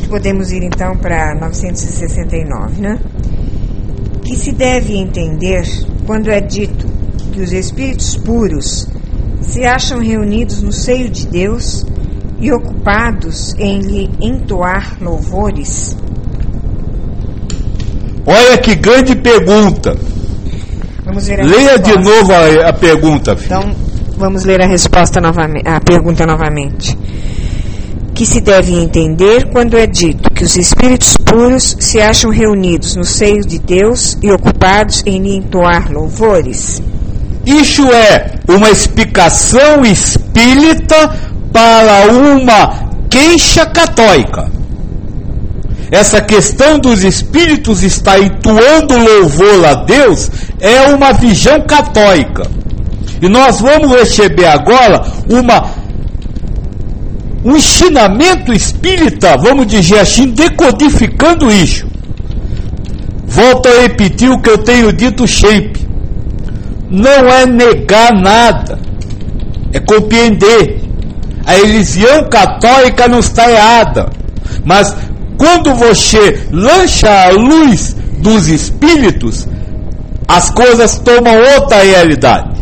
que podemos ir então para 969, né? Que se deve entender quando é dito que os espíritos puros se acham reunidos no seio de Deus e ocupados em lhe entoar louvores? Olha que grande pergunta. Vamos ver Leia de novo a pergunta, filho. Então, vamos ler a resposta novamente, a pergunta novamente. Que se deve entender quando é dito que os espíritos puros se acham reunidos no seio de Deus e ocupados em lhe entoar louvores? Isso é uma explicação espírita para uma queixa católica. Essa questão dos espíritos estar entoando louvor a Deus é uma visão católica. E nós vamos receber agora um ensinamento espírita, vamos dizer assim, decodificando isso. Volto a repetir o que eu tenho dito sempre. Não é negar nada, é compreender. A religião católica não está errada, mas quando você lança a luz dos espíritos, as coisas tomam outra realidade.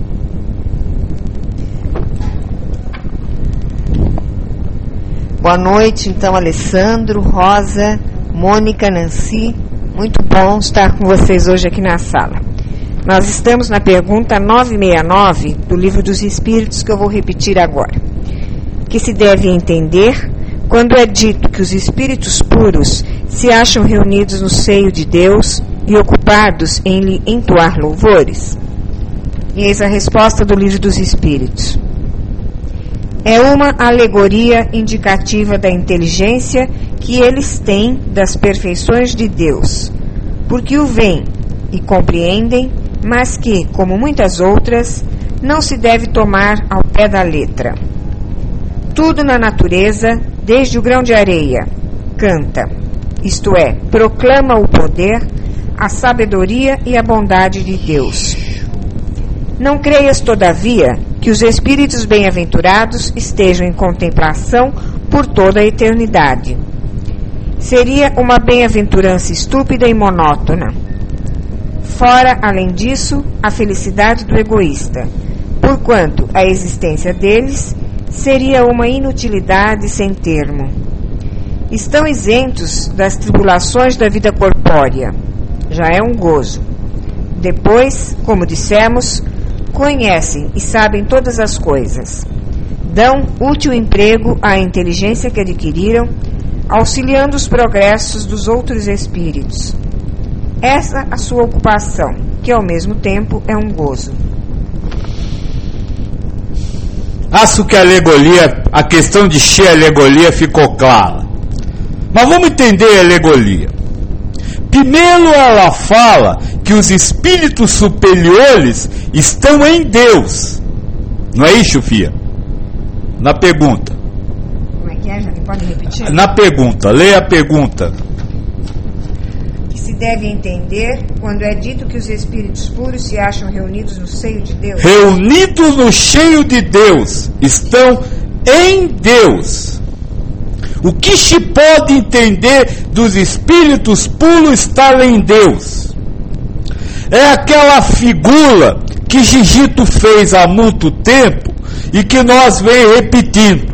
Boa noite, então, Alessandro, Rosa, Mônica, Nancy. Muito bom estar com vocês hoje aqui na sala. Nós estamos na pergunta 969 do Livro dos Espíritos, que eu vou repetir agora. Que se deve entender quando é dito que os espíritos puros se acham reunidos no seio de Deus e ocupados em lhe entoar louvores? E eis a resposta do Livro dos Espíritos. É uma alegoria indicativa da inteligência que eles têm das perfeições de Deus, porque o veem e compreendem, mas que, como muitas outras, não se deve tomar ao pé da letra. Tudo na natureza, desde o grão de areia, canta, isto é, proclama o poder, a sabedoria e a bondade de Deus. Não creias, todavia, que os espíritos bem-aventurados estejam em contemplação por toda a eternidade. Seria uma bem-aventurança estúpida e monótona. Fora, além disso, a felicidade do egoísta, porquanto a existência deles seria uma inutilidade sem termo. Estão isentos das tribulações da vida corpórea. Já é um gozo. Depois, como dissemos, conhecem e sabem todas as coisas. Dão útil emprego à inteligência que adquiriram, auxiliando os progressos dos outros espíritos. Essa a sua ocupação, que ao mesmo tempo é um gozo. Acho que a questão de ser alegoria ficou clara. Mas vamos entender a alegoria. Primeiro ela fala que os espíritos superiores estão em Deus. Não é isso, Fia? Na pergunta. Como é que é, Jane? Pode repetir? Na pergunta, leia a pergunta. Que se deve entender quando é dito que os espíritos puros se acham reunidos no seio de Deus. Reunidos no seio de Deus, estão em Deus. O que se pode entender dos espíritos puros estar em Deus? É aquela figura que Gigito fez há muito tempo e que nós vem repetindo.